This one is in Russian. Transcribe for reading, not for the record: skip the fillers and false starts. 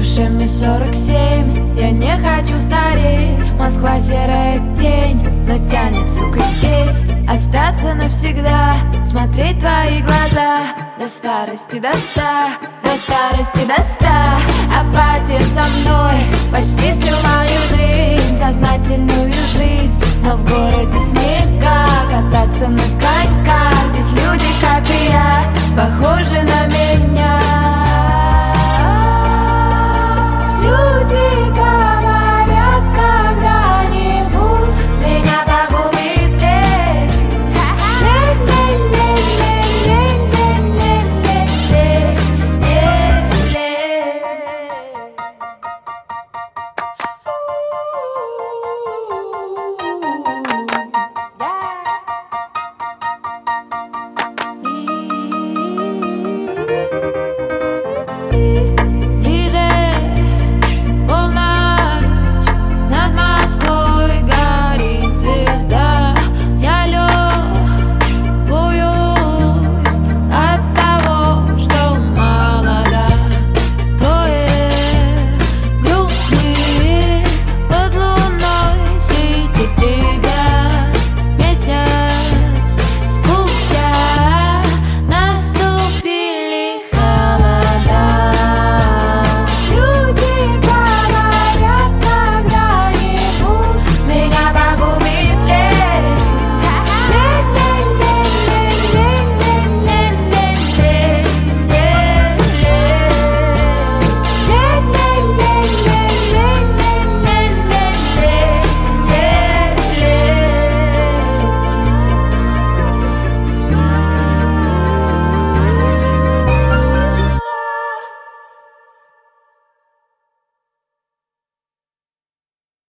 душе мне 47. Я не хочу стареть, Москва серая тень, но тянет, сука, здесь остаться навсегда, смотреть твои глаза до старости, до 100, до старости, до 100. Апатия со мной почти всю мою жизнь, сознательную жизнь, но в городе снега, кататься на коньках. Здесь люди, как и я, похожи